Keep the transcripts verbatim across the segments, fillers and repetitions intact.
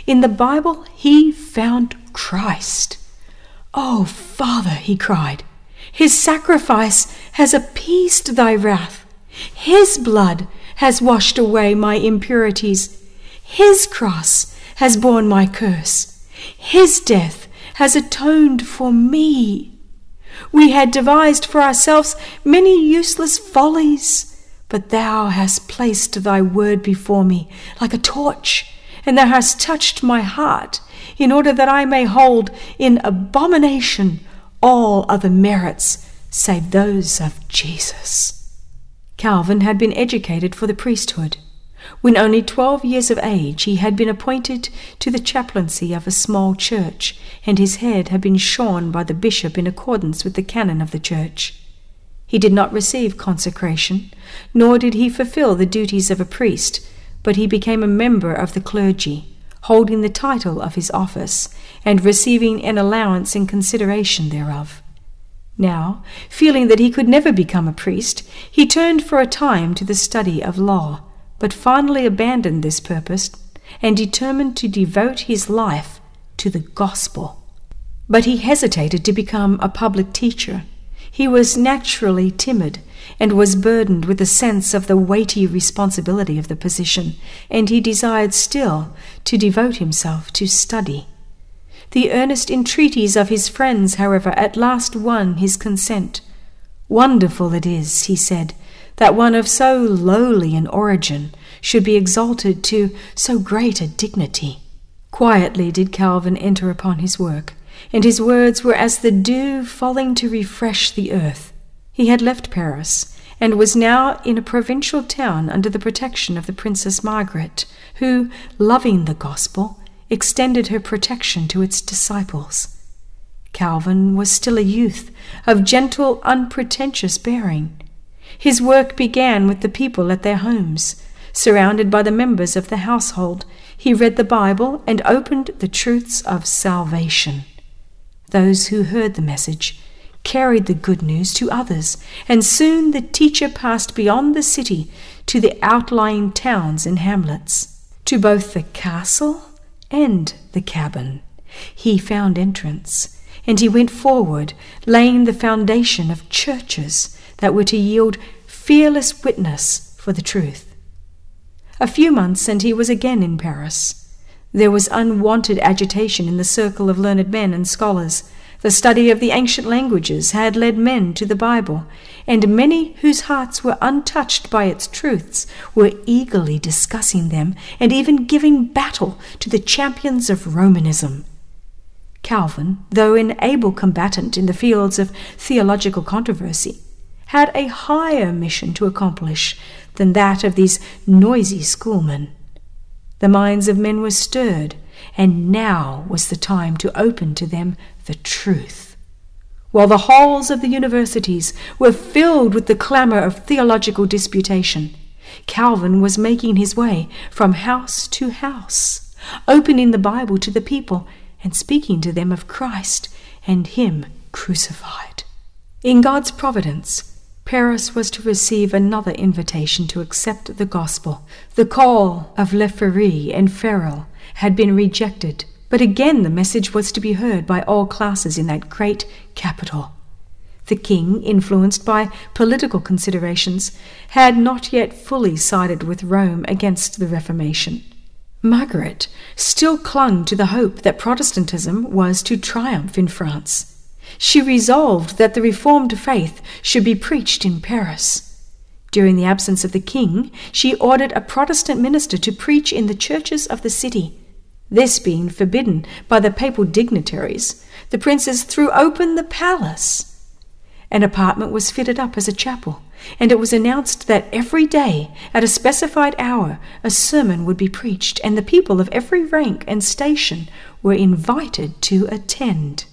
In the Bible, he found Christ. "Oh, Father," he cried, "his sacrifice has appeased thy wrath. His blood has washed away my impurities. His cross has borne my curse. His death has atoned for me. We had devised for ourselves many useless follies, but thou hast placed thy word before me like a torch, and thou hast touched my heart, in order that I may hold in abomination all other merits save those of Jesus." Calvin had been educated for the priesthood. When only twelve years of age, he had been appointed to the chaplaincy of a small church, and his head had been shorn by the bishop in accordance with the canon of the church. He did not receive consecration, nor did he fulfill the duties of a priest, but he became a member of the clergy, holding the title of his office, and receiving an allowance in consideration thereof. Now, feeling that he could never become a priest, he turned for a time to the study of law, but finally abandoned this purpose and determined to devote his life to the gospel. But he hesitated to become a public teacher. He was naturally timid and was burdened with a sense of the weighty responsibility of the position, and he desired still to devote himself to study. The earnest entreaties of his friends, however, at last won his consent. "Wonderful it is," he said, "that one of so lowly an origin should be exalted to so great a dignity." Quietly did Calvin enter upon his work, and his words were as the dew falling to refresh the earth. He had left Paris, and was now in a provincial town under the protection of the Princess Margaret, who, loving the gospel, extended her protection to its disciples. Calvin was still a youth, of gentle, unpretentious bearing. His work began with the people at their homes. Surrounded by the members of the household, he read the Bible and opened the truths of salvation. Those who heard the message carried the good news to others, and soon the teacher passed beyond the city to the outlying towns and hamlets, to both the castle and the cabin. He found entrance, and he went forward, laying the foundation of churches that were to yield fearless witness for the truth. A few months, and he was again in Paris. There was unwonted agitation in the circle of learned men and scholars. The study of the ancient languages had led men to the Bible, and many whose hearts were untouched by its truths were eagerly discussing them and even giving battle to the champions of Romanism. Calvin, though an able combatant in the fields of theological controversy, had a higher mission to accomplish than that of these noisy schoolmen. The minds of men were stirred, and now was the time to open to them the truth. While the halls of the universities were filled with the clamor of theological disputation, Calvin was making his way from house to house, opening the Bible to the people and speaking to them of Christ and Him crucified. In God's providence, Paris was to receive another invitation to accept the gospel. The call of Lefebvre and Farel had been rejected, but again the message was to be heard by all classes in that great capital. The king, influenced by political considerations, had not yet fully sided with Rome against the Reformation. Margaret still clung to the hope that Protestantism was to triumph in France. She resolved that the Reformed faith should be preached in Paris. During the absence of the king, she ordered a Protestant minister to preach in the churches of the city. This being forbidden by the papal dignitaries, the princes threw open the palace. An apartment was fitted up as a chapel, and it was announced that every day, at a specified hour, a sermon would be preached, and the people of every rank and station were invited to attend.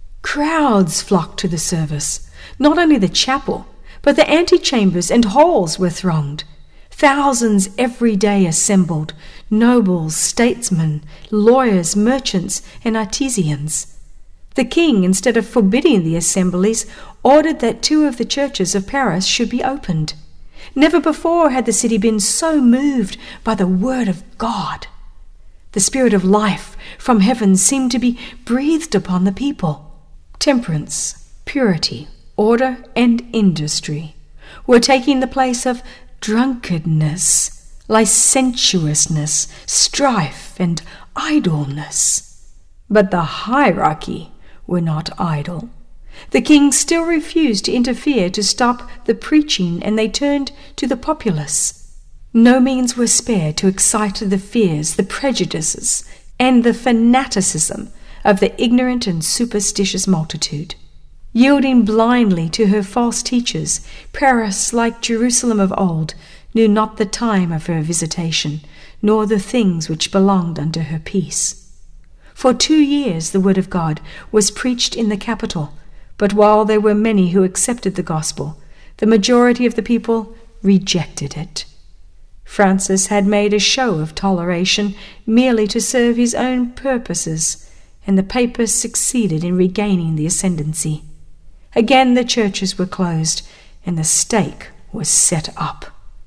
Crowds flocked to the service. Not only the chapel, but the antechambers and halls were thronged. Thousands every day assembled, nobles, statesmen, lawyers, merchants, and artisans. The king, instead of forbidding the assemblies, ordered that two of the churches of Paris should be opened. Never before had the city been so moved by the word of God. The spirit of life from heaven seemed to be breathed upon the people. Temperance, purity, order, and industry were taking the place of drunkenness, licentiousness, strife, and idleness. But the hierarchy were not idle. The king still refused to interfere to stop the preaching, and they turned to the populace. No means were spared to excite the fears, the prejudices, and the fanaticism of the ignorant and superstitious multitude. Yielding blindly to her false teachers, Paris, like Jerusalem of old, knew not the time of her visitation, nor the things which belonged unto her peace. For two years the word of God was preached in the capital, but while there were many who accepted the gospel, the majority of the people rejected it. Francis had made a show of toleration merely to serve his own purposes, and the papers succeeded in regaining the ascendancy. Again the churches were closed, and the stake was set up.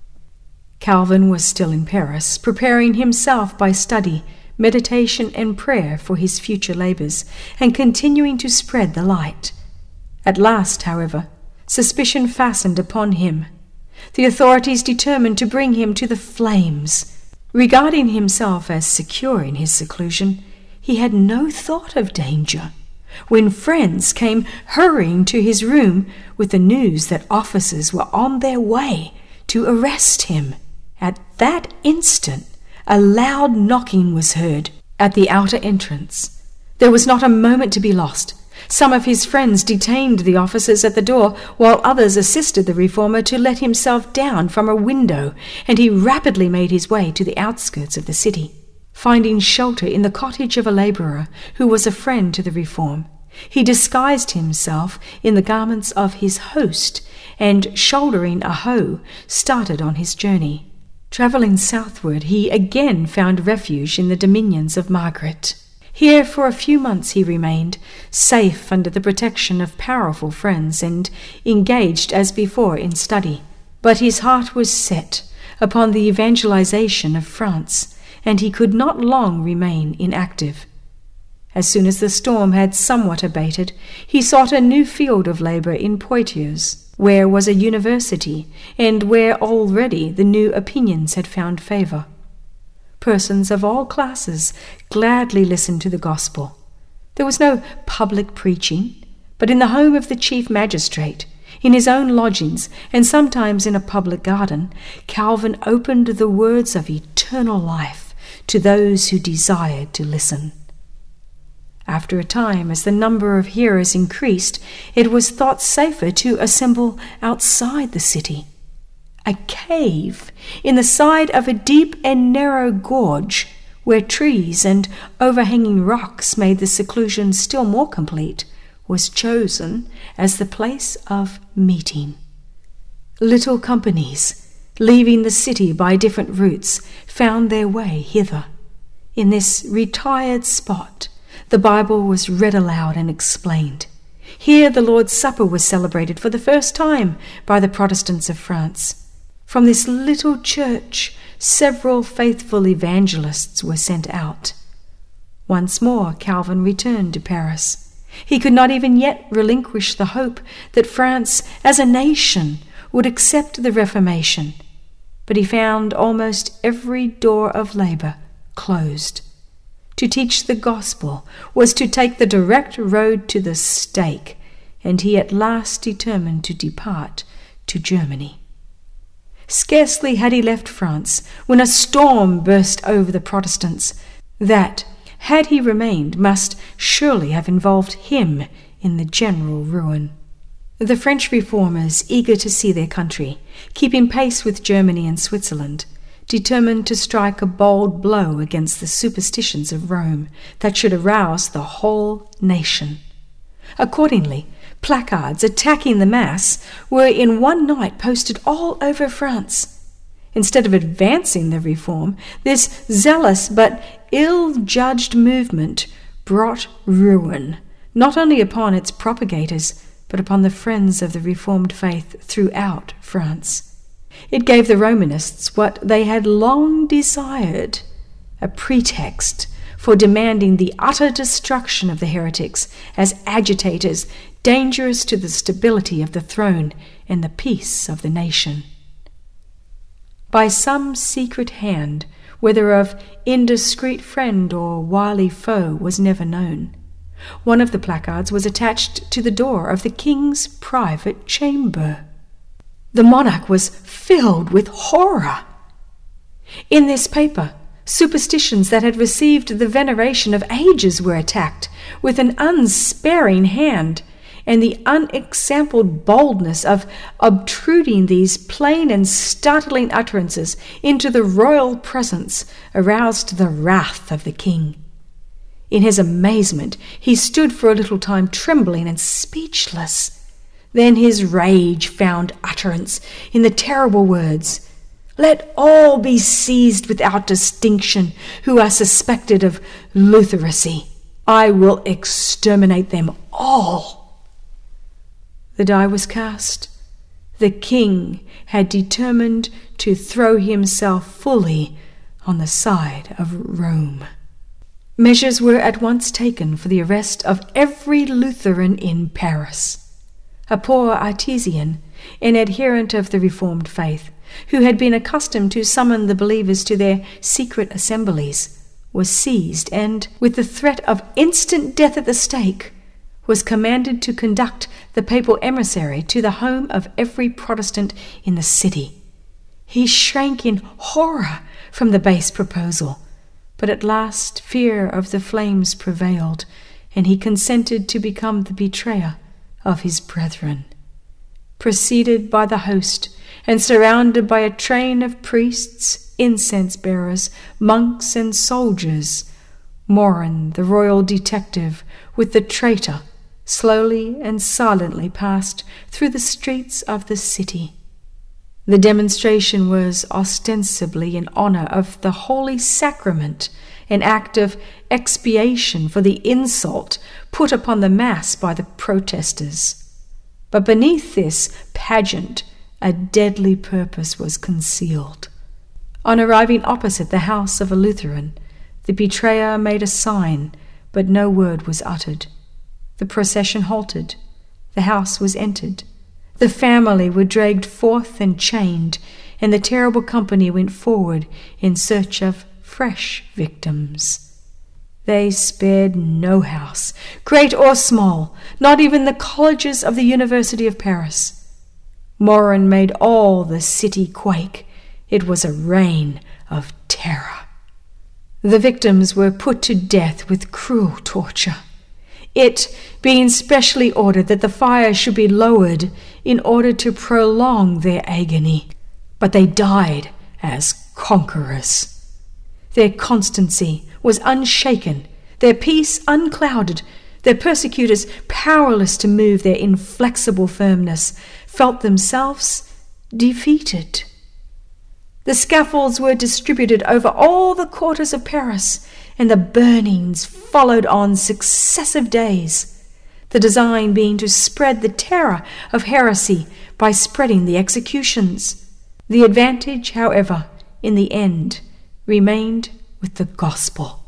Calvin was still in Paris, preparing himself by study, meditation, and prayer for his future labors, and continuing to spread the light. At last, however, suspicion fastened upon him. The authorities determined to bring him to the flames. Regarding himself as secure in his seclusion, he had no thought of danger. When friends came hurrying to his room with the news that officers were on their way to arrest him, at that instant a loud knocking was heard at the outer entrance. There was not a moment to be lost. Some of his friends detained the officers at the door, while others assisted the reformer to let himself down from a window, and he rapidly made his way to the outskirts of the city. Finding shelter in the cottage of a labourer who was a friend to the reform, he disguised himself in the garments of his host, and, shouldering a hoe, started on his journey. Travelling southward, he again found refuge in the dominions of Margaret. Here for a few months he remained, safe under the protection of powerful friends, and engaged as before in study. But his heart was set upon the evangelization of France, and he could not long remain inactive. As soon as the storm had somewhat abated, he sought a new field of labour in Poitiers, where was a university, and where already the new opinions had found favour. Persons of all classes gladly listened to the gospel. There was no public preaching, but in the home of the chief magistrate, in his own lodgings, and sometimes in a public garden, Calvin opened the words of eternal life to those who desired to listen. After a time, as the number of hearers increased, it was thought safer to assemble outside the city. A cave in the side of a deep and narrow gorge, where trees and overhanging rocks made the seclusion still more complete, was chosen as the place of meeting. Little companies, leaving the city by different routes, found their way hither. In this retired spot, the Bible was read aloud and explained. Here the Lord's Supper was celebrated for the first time by the Protestants of France. From this little church, several faithful evangelists were sent out. Once more Calvin returned to Paris. He could not even yet relinquish the hope that France, as a nation, would accept the Reformation, but he found almost every door of labour closed. To teach the gospel was to take the direct road to the stake, and he at last determined to depart to Germany. Scarcely had he left France when a storm burst over the Protestants that, had he remained, must surely have involved him in the general ruin. The French reformers, eager to see their country, keeping pace with Germany and Switzerland, determined to strike a bold blow against the superstitions of Rome that should arouse the whole nation. Accordingly, placards attacking the Mass were in one night posted all over France. Instead of advancing the reform, this zealous but ill-judged movement brought ruin, not only upon its propagators, but upon the friends of the Reformed faith throughout France. It gave the Romanists what they had long desired, a pretext for demanding the utter destruction of the heretics as agitators dangerous to the stability of the throne and the peace of the nation. By some secret hand, whether of indiscreet friend or wily foe, was never known, one of the placards was attached to the door of the king's private chamber. The monarch was filled with horror. In this paper, superstitions that had received the veneration of ages were attacked with an unsparing hand, and the unexampled boldness of obtruding these plain and startling utterances into the royal presence aroused the wrath of the king. In his amazement, he stood for a little time trembling and speechless. Then his rage found utterance in the terrible words, "Let all be seized without distinction who are suspected of Lutheracy. I will exterminate them all." The die was cast. The king had determined to throw himself fully on the side of Rome. Measures were at once taken for the arrest of every Lutheran in Paris. A poor artisan, an adherent of the Reformed faith, who had been accustomed to summon the believers to their secret assemblies, was seized and, with the threat of instant death at the stake, was commanded to conduct the papal emissary to the home of every Protestant in the city. He shrank in horror from the base proposal, but at last fear of the flames prevailed, and he consented to become the betrayer of his brethren. Preceded by the host, and surrounded by a train of priests, incense-bearers, monks, and soldiers, Morin, the royal detective, with the traitor, slowly and silently passed through the streets of the city. The demonstration was ostensibly in honor of the Holy Sacrament, an act of expiation for the insult put upon the Mass by the protesters. But beneath this pageant, a deadly purpose was concealed. On arriving opposite the house of a Lutheran, the betrayer made a sign, but no word was uttered. The procession halted. The house was entered. The family were dragged forth and chained, and the terrible company went forward in search of fresh victims. They spared no house, great or small, not even the colleges of the University of Paris. Morin made all the city quake. It was a reign of terror. The victims were put to death with cruel torture, it being specially ordered that the fire should be lowered in order to prolong their agony. But they died as conquerors. Their constancy was unshaken, their peace unclouded. Their persecutors, powerless to move their inflexible firmness, felt themselves defeated. The scaffolds were distributed over all the quarters of Paris, and the burnings followed on successive days, the design being to spread the terror of heresy by spreading the executions. The advantage, however, in the end, remained with the gospel.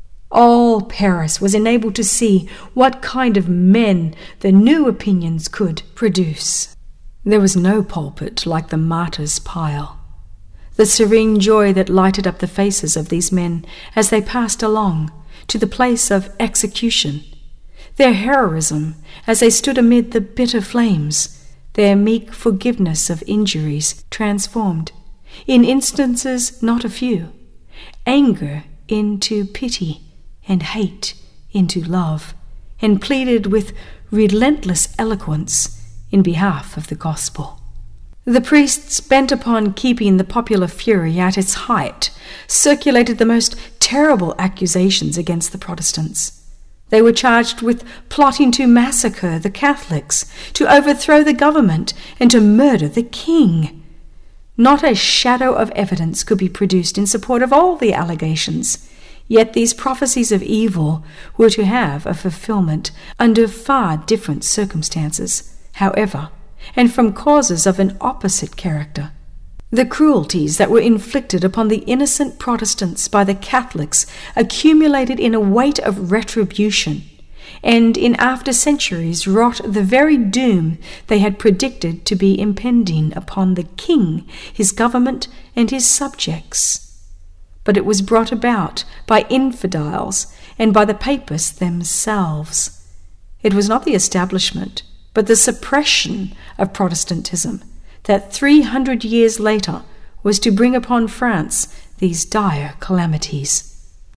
All Paris was enabled to see what kind of men the new opinions could produce. There was no pulpit like the martyr's pile. The serene joy that lighted up the faces of these men as they passed along to the place of execution, their heroism as they stood amid the bitter flames, their meek forgiveness of injuries transformed, in instances not a few, anger into pity and hate into love, and pleaded with relentless eloquence in behalf of the gospel. The priests, bent upon keeping the popular fury at its height, circulated the most terrible accusations against the Protestants. They were charged with plotting to massacre the Catholics, to overthrow the government, and to murder the king. Not a shadow of evidence could be produced in support of all the allegations, yet these prophecies of evil were to have a fulfillment under far different circumstances, however, and from causes of an opposite character. The cruelties that were inflicted upon the innocent Protestants by the Catholics accumulated in a weight of retribution, and in after centuries wrought the very doom they had predicted to be impending upon the king, his government, and his subjects. But it was brought about by infidels and by the papists themselves. It was not the establishment, but the suppression of Protestantism that three hundred years later was to bring upon France these dire calamities.